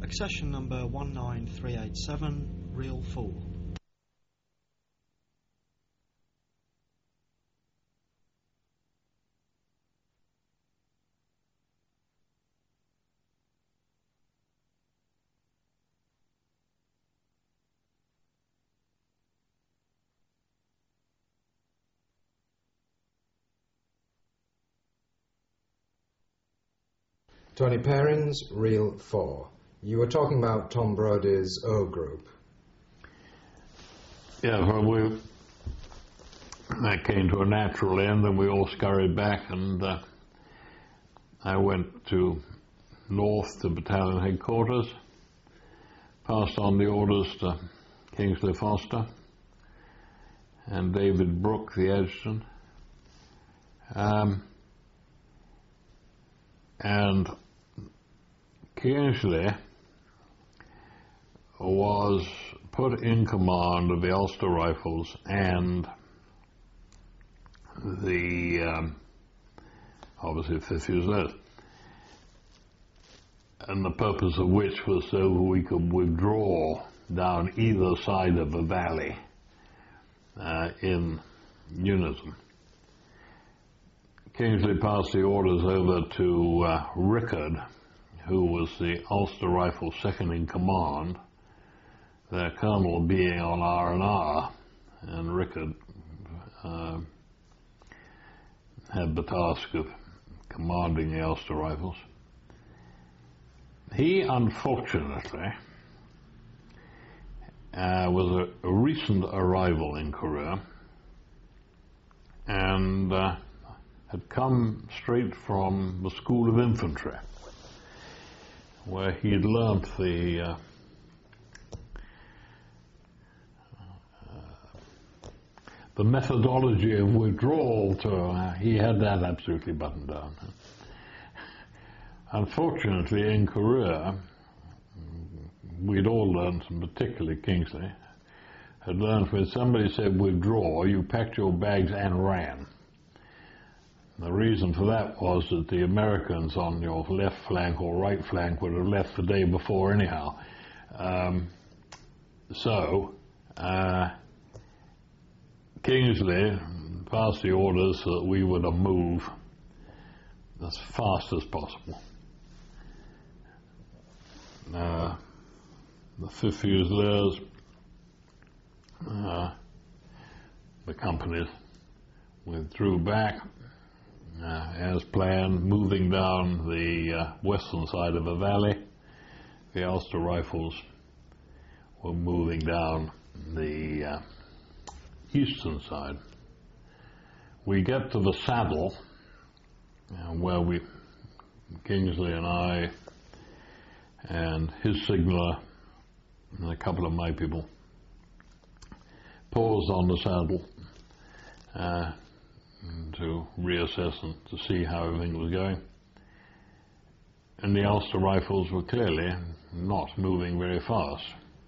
Accession number 19387, reel 4. Tony Perrins, reel 4. You were talking about Tom Brodie's O Group. Yeah, well, that came to a natural end and we all scurried back, and I went to north to battalion headquarters, passed on the orders to Kingsley Foster and David Brooke, the adjutant. And Kingsley was put in command of the Ulster Rifles and the obviously 5th Fusiliers, and the purpose of which was so we could withdraw down either side of the valley in unison. Kingsley passed the orders over to Rickard, who was the Ulster Rifles second in command, their colonel being on R&R, and Rickard had the task of commanding the Ulster Rifles. He, unfortunately, was a recent arrival in Korea, and had come straight from the School of Infantry, where he had learnt the methodology of withdrawal. He had that absolutely buttoned down. Unfortunately, in Korea, we'd all learnt, and particularly Kingsley, had learnt when somebody said withdraw, you packed your bags and ran. The reason for that was that the Americans on your left flank or right flank would have left the day before anyhow. Kingsley passed the orders so that we were to move as fast as possible. The 5th Fusiliers, the companies withdrew back as planned, moving down the western side of the valley. The Ulster Rifles were moving down the eastern side. We get to the saddle, where Kingsley and I and his signaller and a couple of my people paused on the saddle to reassess and to see how everything was going. And the Ulster Rifles were clearly not moving very fast.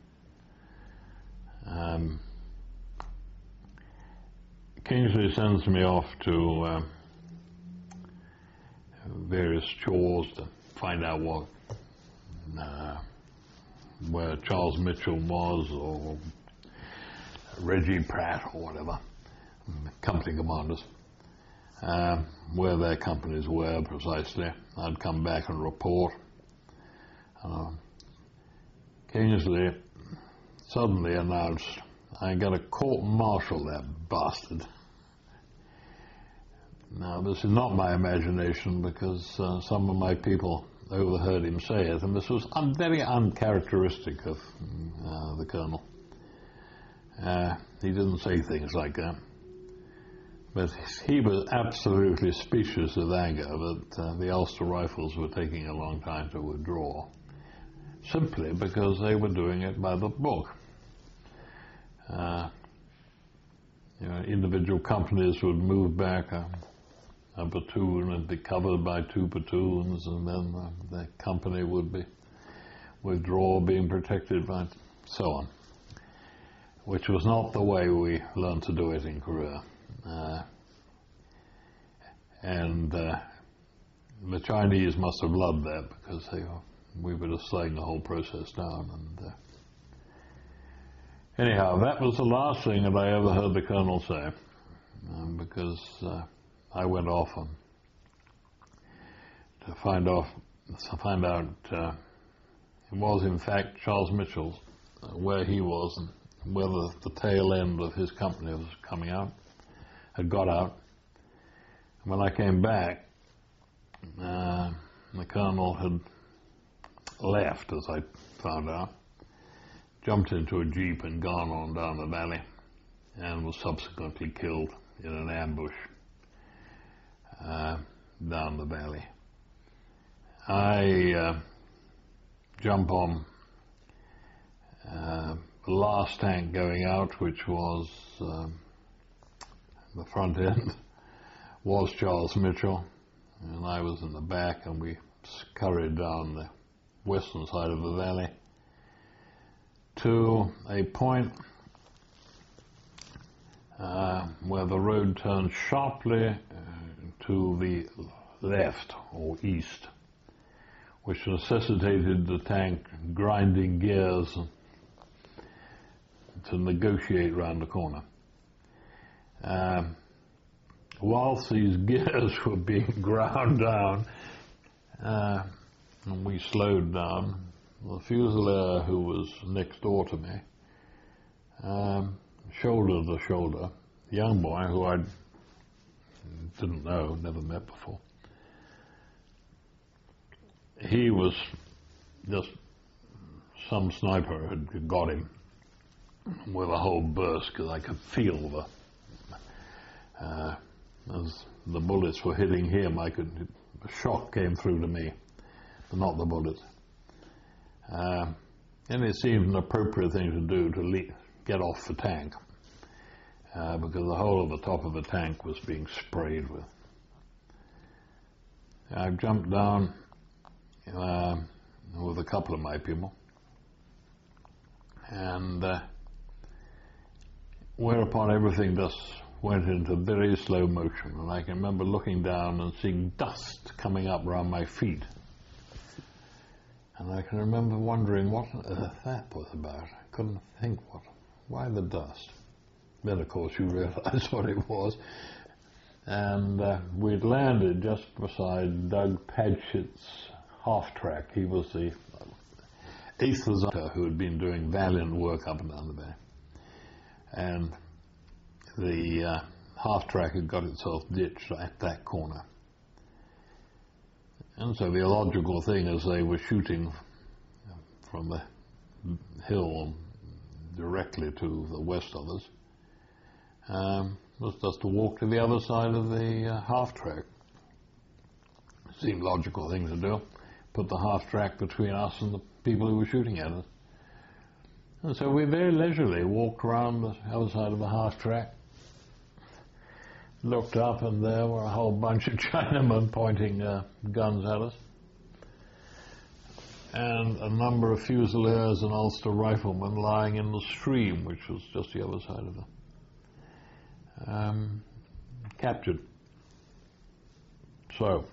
Kingsley sends me off to various chores to find out where Charles Mitchell was, or Reggie Pratt, or whatever, company commanders, where their companies were precisely. I'd come back and report. Kingsley suddenly announced, "I'm going to court-martial that bastard." Now, this is not my imagination, because some of my people overheard him say it, and this was very uncharacteristic of the colonel. He didn't say things like that, but he was absolutely speechless with anger that the Ulster Rifles were taking a long time to withdraw, simply because they were doing it by the book. Individual companies would move back a platoon and be covered by 2 platoons, and then the company would withdraw, being protected by, so on, which was not the way we learned to do it in Korea. And the Chinese must have loved that, because they were we were just slowing the whole process down. And anyhow, that was the last thing that I ever heard the Colonel say, because I went off to find out it was in fact Charles Mitchell's, where he was and where the tail end of his company was coming out, had got out. And when I came back, the Colonel had left, as I found out, jumped into a jeep and gone on down the valley, and was subsequently killed in an ambush down the valley. I jump on the last tank going out, which was the front end, was Charles Mitchell, and I was in the back, and we scurried down the western side of the valley to a point where the road turned sharply to the left or east, which necessitated the tank grinding gears to negotiate round the corner. Whilst these gears were being ground down, and we slowed down, the fusilier who was next door to me, shoulder to shoulder, a young boy who I didn't know, never met before. He was just, some sniper had got him with a whole burst, because I could feel as the bullets were hitting him, a shock came through to me, but not the bullets. And it seemed an appropriate thing to do to get off the tank, because the whole of the top of the tank was being sprayed with. I jumped down with a couple of my people, and whereupon everything just went into very slow motion, and I can remember looking down and seeing dust coming up around my feet, and I can remember wondering what on earth that was about. I couldn't think why the dust. Then of course you realize what it was, and we'd landed just beside Doug Padgett's half-track. He was the 8th Hussar who had been doing valiant work up and down the bay, and the half-track had got itself ditched at that corner. And so the logical thing, as they were shooting from the hill directly to the west of us, was just to walk to the other side of the half-track. Seemed logical thing to do. Put the half-track between us and the people who were shooting at us. And so we very leisurely walked around the other side of the half-track, looked up, and there were a whole bunch of Chinamen pointing guns at us, and a number of Fusiliers and Ulster riflemen lying in the stream, which was just the other side of them, captured. So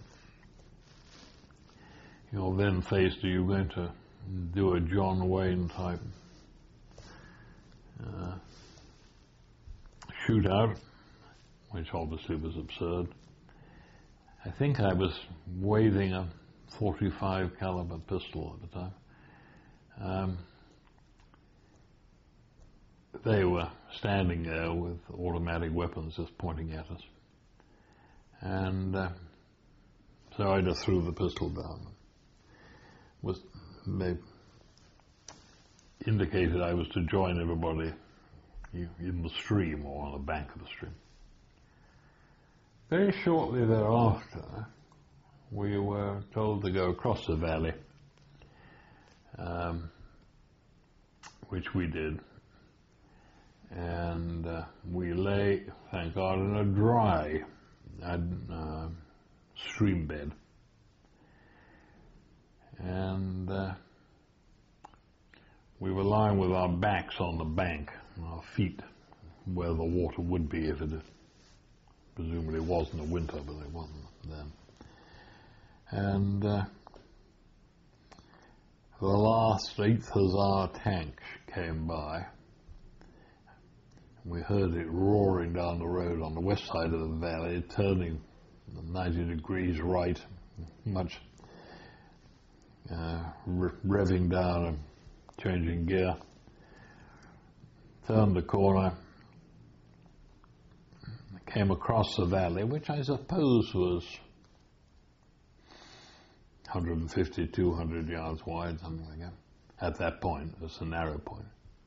you're then faced, are you going to do a John Wayne type shootout, which obviously was absurd. I think I was waving a .45 caliber pistol at the time. They were standing there with automatic weapons just pointing at us. And so I just threw the pistol down. They indicated I was to join everybody in the stream or on the bank of the stream. Very shortly thereafter, we were told to go across the valley, which we did, and we lay, thank God, in a dry stream bed, and we were lying with our backs on the bank and our feet where the water would be if it presumably was in the winter, but it wasn't then. And the last 8th Hussar tank came by. We heard it roaring down the road on the west side of the valley, turning 90 degrees right, much revving down and changing gear. Turned the corner, came across the valley, which I suppose was 150, 200 yards wide, something like that. At that point, it was a narrow point.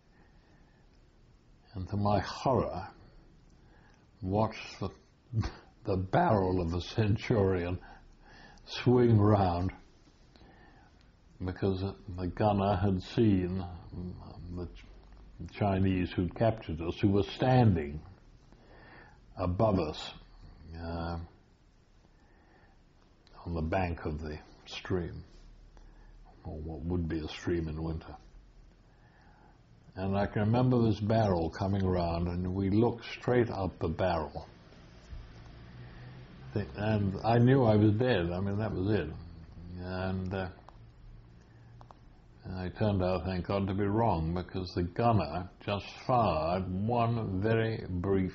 And to my horror, watched the barrel of a Centurion swing round, because the gunner had seen the Chinese who'd captured us, who were standing above us on the bank of the stream, or what would be a stream in winter. And I can remember this barrel coming around, and we looked straight up the barrel. And I knew I was dead. I mean, that was it. And I turned out, thank God, to be wrong, because the gunner just fired one very brief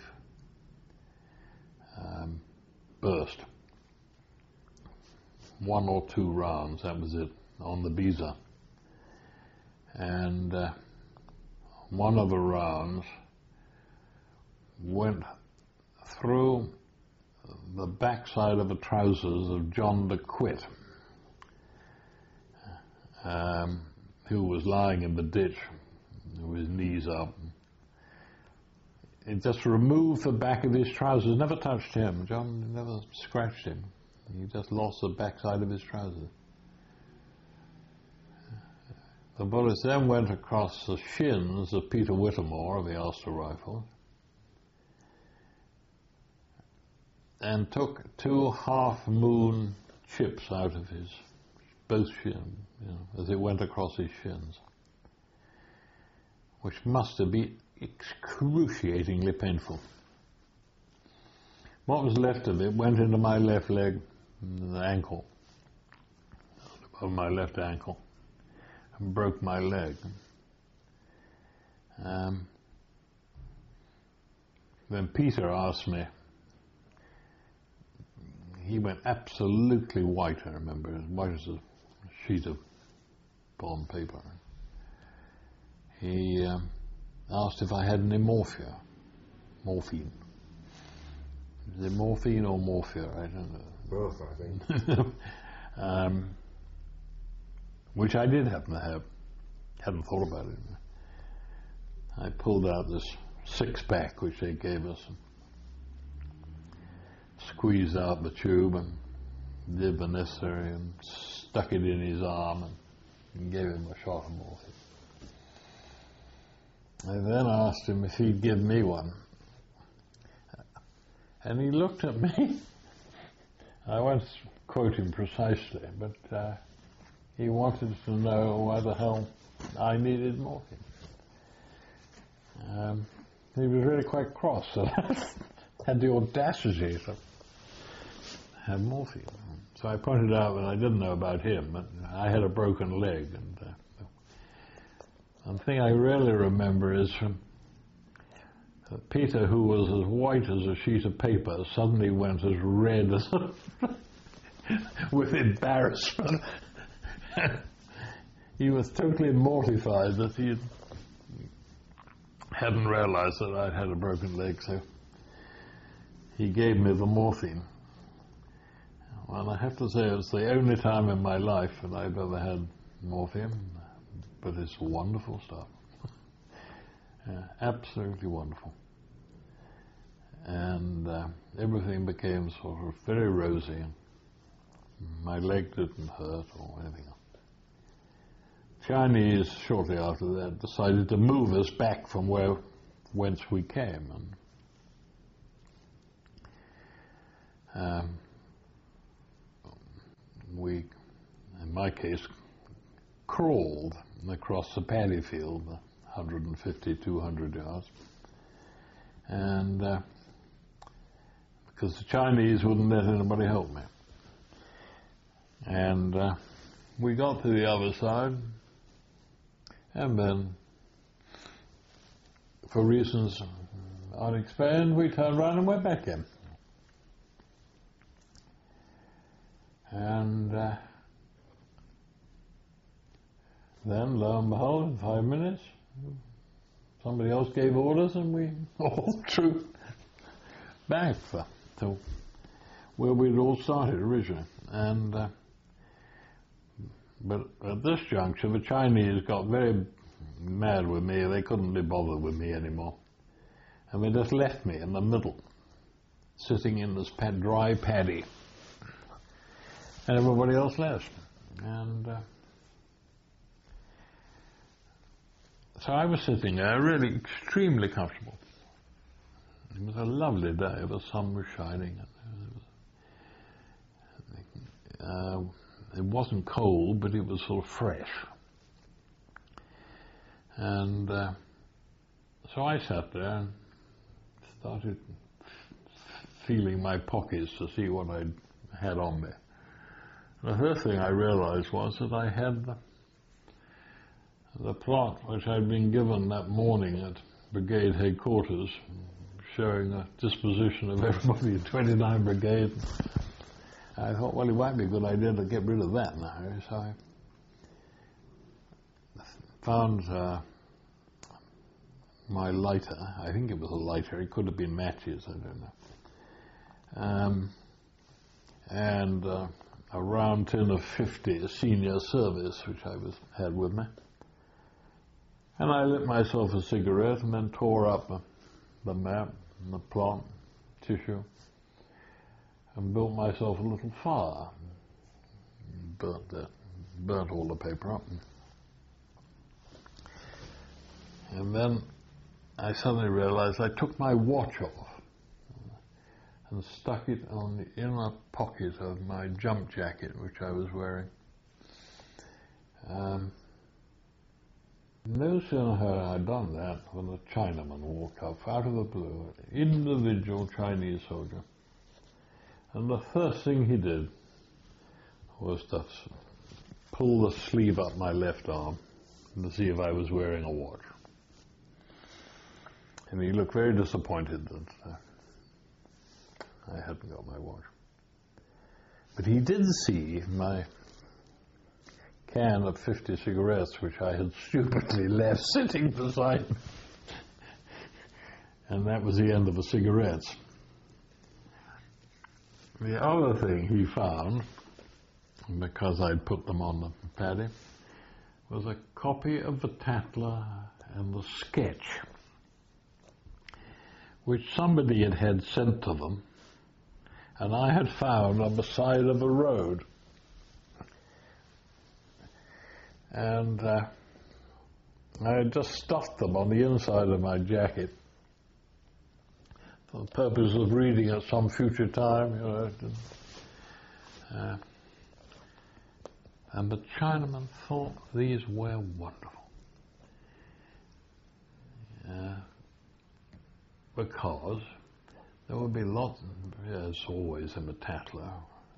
burst. 1 or 2 rounds, that was it, on the Beezer. And one of the rounds went through the backside of the trousers of John de Quitt, who was lying in the ditch with his knees up. It just removed the back of his trousers, never touched him. John never scratched him. He just lost the backside of his trousers. The bullets then went across the shins of Peter Whittemore of the Ulster Rifles and took 2 half-moon chips out of his both shins, as it went across his shins, which must have been excruciatingly painful. What was left of it went into my left leg, the ankle, above my left ankle, and broke my leg. Then Peter asked me, he went absolutely white, I remember, as white as a sheet of bond paper. He asked if I had any morphine. Is it morphine or morphia? I don't know. Both, I think. Which I did happen to have. Hadn't thought about it. I pulled out this 6-pack which they gave us, and squeezed out the tube and did the necessary and stuck it in his arm and gave him a shot of morphine. I then asked him if he'd give me one. And he looked at me. I won't quote him precisely, but he wanted to know why the hell I needed morphine. He was really quite cross that I had the audacity to have morphine. So I pointed out that I didn't know about him, but I had a broken leg. And the thing I really remember is from Peter, who was as white as a sheet of paper, suddenly went as red as with embarrassment. He was totally mortified that he hadn't realized that I'd had a broken leg, so he gave me the morphine. Well, I have to say it's the only time in my life that I've ever had morphine, but it's wonderful stuff. Absolutely wonderful. And everything became sort of very rosy. My leg didn't hurt or anything else. Chinese, shortly after that, decided to move us back from whence we came. And we, in my case, crawled across the paddy field, 150, 200 yards. And because the Chinese wouldn't let anybody help me. And we got to the other side, And then, for reasons unexplained, we turned around and went back in. And then, lo and behold, in 5 minutes, somebody else gave orders and we all trooped back to where we'd all started originally. And but at this juncture, the Chinese got very mad with me. They couldn't be bothered with me anymore. And they just left me in the middle, sitting in this dry paddy. And everybody else left. And so I was sitting there, really extremely comfortable. It was a lovely day. The sun was shining. It wasn't cold, but it was sort of fresh. And so I sat there and started feeling my pockets to see what I had on me. The first thing I realized was that I had the plot which I'd been given that morning at brigade headquarters, showing a disposition of everybody in 29 Brigade. I thought, well, it might be a good idea to get rid of that now. So I found my lighter. I think it was a lighter. It could have been matches. I don't know. And a round tin of 50 senior service, which I had with me. And I lit myself a cigarette and then tore up the map and the plot, tissue, and built myself a little fire. Burnt all the paper up. And then I suddenly realized I took my watch off and stuck it on the inner pocket of my jump jacket, which I was wearing. No sooner had I done that when a Chinaman walked up out of the blue, an individual Chinese soldier. And the first thing he did was to pull the sleeve up my left arm to see if I was wearing a watch. And he looked very disappointed that I hadn't got my watch. But he did see my can of 50 cigarettes, which I had stupidly left sitting beside me. And that was the end of the cigarettes. The other thing he found, because I'd put them on the paddy, was a copy of the Tatler and the sketch, which somebody had sent to them, and I had found on the side of a road. And I had just stuffed them on the inside of my jacket for the purpose of reading at some future time, you know. And the Chinaman thought these were wonderful. Because there would be lots, as always in the Tatler,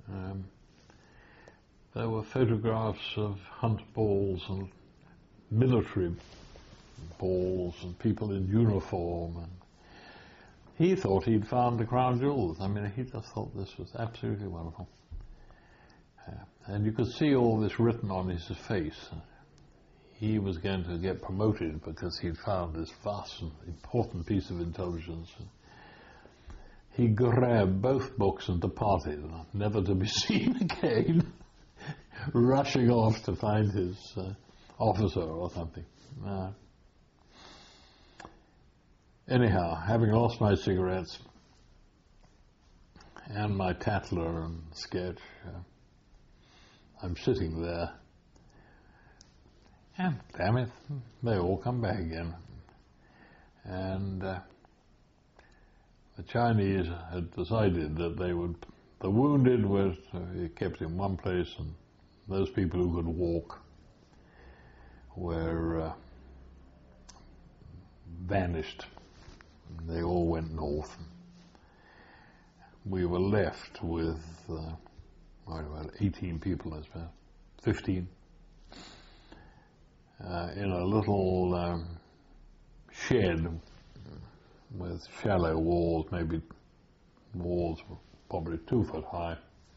there were photographs of hunt balls and military balls and people in uniform. And he thought he'd found the crown jewels. I mean, he just thought this was absolutely wonderful. And you could see all this written on his face. He was going to get promoted because he'd found this vast and important piece of intelligence. He grabbed both books and departed, never to be seen again, rushing off to find his officer or something. Anyhow, having lost my cigarettes and my Tatler and sketch, I'm sitting there, and damn it, they all come back again. And the Chinese had decided that they would, the wounded were kept in one place, and those people who could walk were vanished. They all went north. We were left with about 18 people, I suppose, 15. in a little shed with shallow walls, maybe walls probably 2 foot high,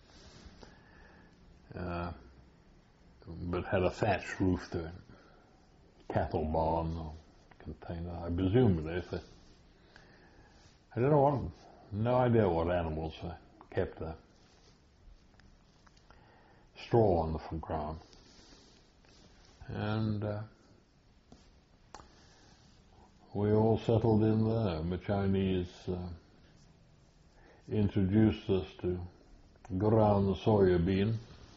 but had a thatched roof to it. Cattle barn or container, I presume it is. I don't know what, no idea what animals kept there. Straw on the front ground. And we all settled in there. The Chinese introduced us to ground soya bean,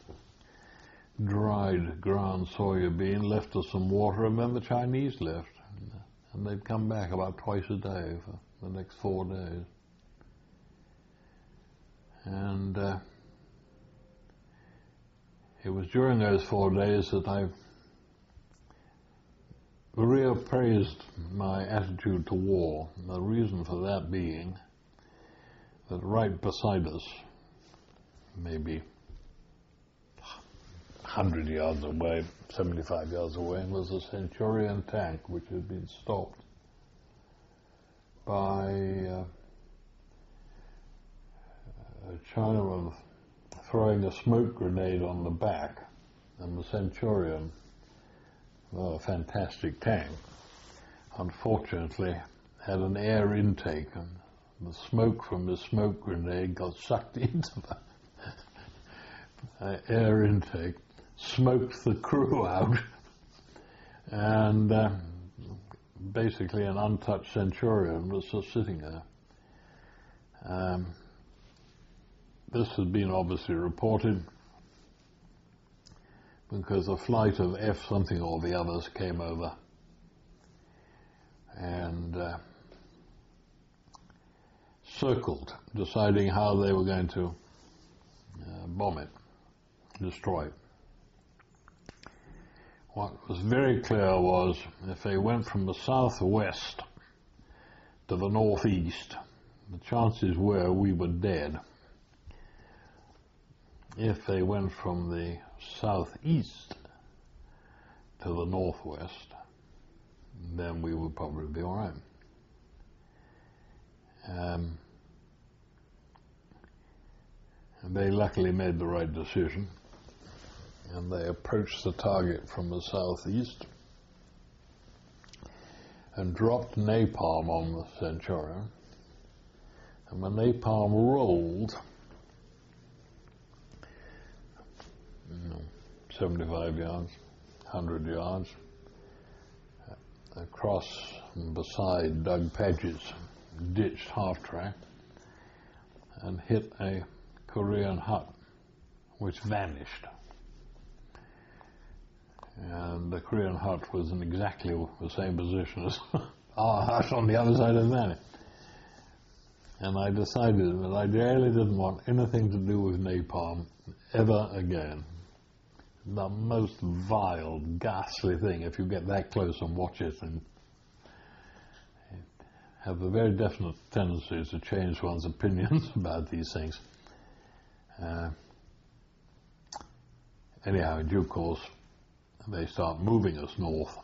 dried ground soya bean, left us some water, and then the Chinese left. And they'd come back about twice a day for the next 4 days. And it was during those 4 days that I reappraised my attitude to war. The reason for that being that right beside us, maybe 100 yards away, 75 yards away, was a Centurion tank which had been stopped by a Chinaman throwing a smoke grenade on the back, and the Centurion, a fantastic tank, unfortunately had an air intake, and the smoke from the smoke grenade got sucked into the air intake, smoked the crew out, and basically an untouched Centurion was just sitting there. This has been obviously reported because a flight of F something or the others came over and circled, deciding how they were going to bomb it, destroy it. What was very clear was if they went from the southwest to the northeast, the chances were we were dead. If they went from the southeast to the northwest, then we would probably be all right. And they luckily made the right decision, and they approached the target from the southeast and dropped napalm on the Centurion, and the napalm rolled 75 yards, 100 yards, across and beside Doug Paget's ditched half-track, and hit a Korean hut, which vanished. And the Korean hut was in exactly the same position as our hut on the other side of the valley. And I decided that I really didn't want anything to do with napalm ever again. The most vile, ghastly thing, if you get that close and watch it, and have a very definite tendency to change one's opinions about these things. Anyhow, in due course, they start moving us north.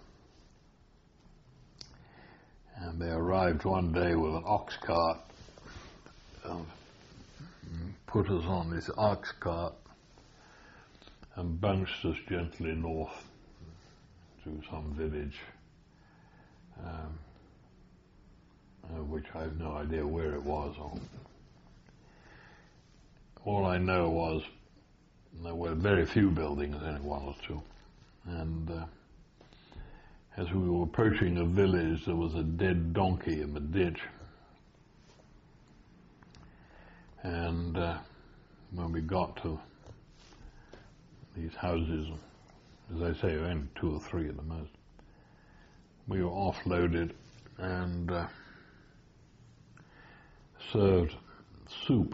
And they arrived one day with an ox cart, put us on this ox cart, and bounced us gently north to some village, which I have no idea where it was. All I know was there were very few buildings, only one or two. And as we were approaching a village, there was a dead donkey in the ditch. And when we got to these houses, as I say, only 2 or 3 at the most, we were offloaded and served soup.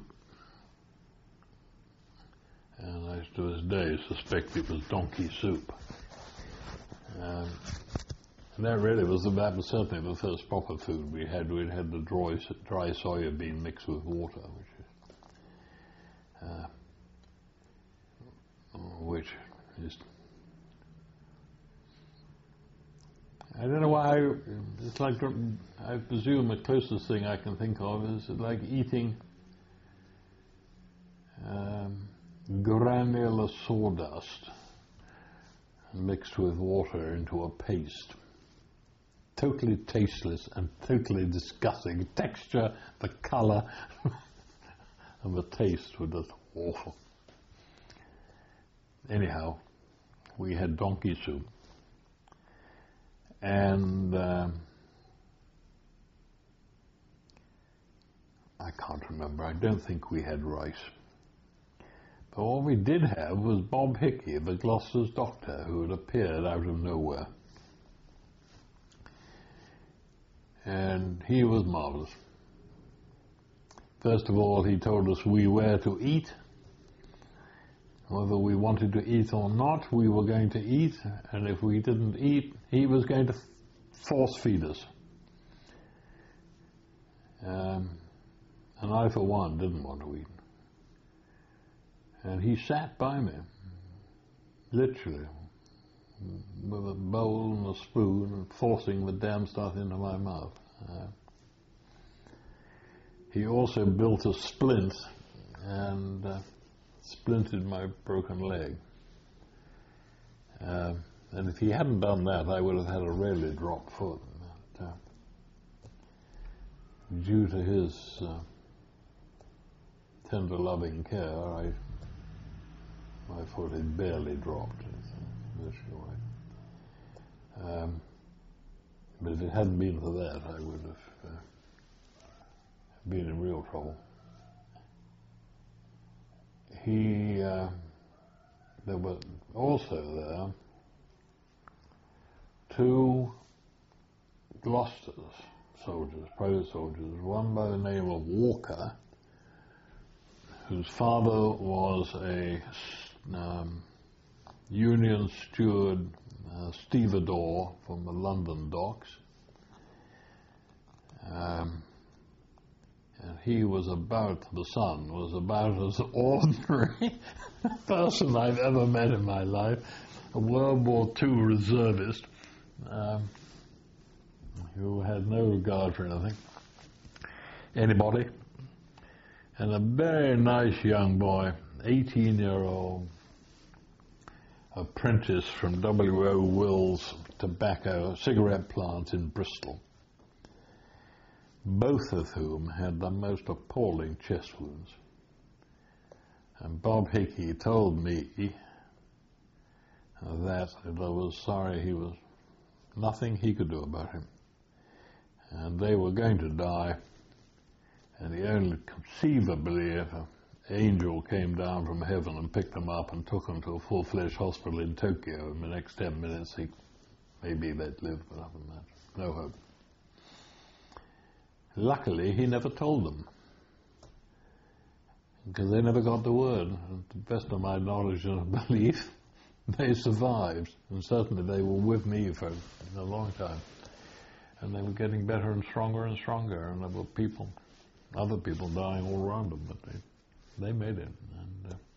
And I, to this day, suspect it was donkey soup. And that really was certainly the first proper food we had. We'd had the dry soya bean mixed with water, which is I don't know why. It's like, I presume the closest thing I can think of is like eating granular sawdust mixed with water into a paste. Totally tasteless and totally disgusting. Texture, the colour, and the taste were just awful. Anyhow, we had donkey soup. And I can't remember. I don't think we had rice. But what we did have was Bob Hickey, the Gloucester's doctor, who had appeared out of nowhere. And he was marvellous. First of all, he told us we were to eat. Whether we wanted to eat or not, we were going to eat, and if we didn't eat, he was going to force feed us. And I, for one, didn't want to eat. And he sat by me, literally, with a bowl and a spoon, and forcing the damn stuff into my mouth. He also built a splint, and splinted my broken leg. And if he hadn't done that, I would have had a really dropped foot. But, due to his tender, loving care, my foot had barely dropped. But if it hadn't been for that, I would have been in real trouble. There were also two Gloucester's soldiers, private soldiers, one by the name of Walker, whose father was a Union steward, stevedore from the London docks. And he was about as ordinary person I've ever met in my life, a World War II reservist who had no regard for anybody, and a very nice young boy, 18-year-old apprentice from W.O. Will's cigarette plant in Bristol, both of whom had the most appalling chest wounds. And Bob Hickey told me that I was sorry he was nothing he could do about him. And they were going to die, and he only conceivably, if an angel came down from heaven and picked them up and took them to a full-fledged hospital in Tokyo in the next 10 minutes, maybe they'd live, but other than that, no hope. Luckily, he never told them, because they never got the word. And to the best of my knowledge and belief, they survived, and certainly they were with me for a long time. And they were getting better and stronger, and there were other people dying all around them, but they made it. And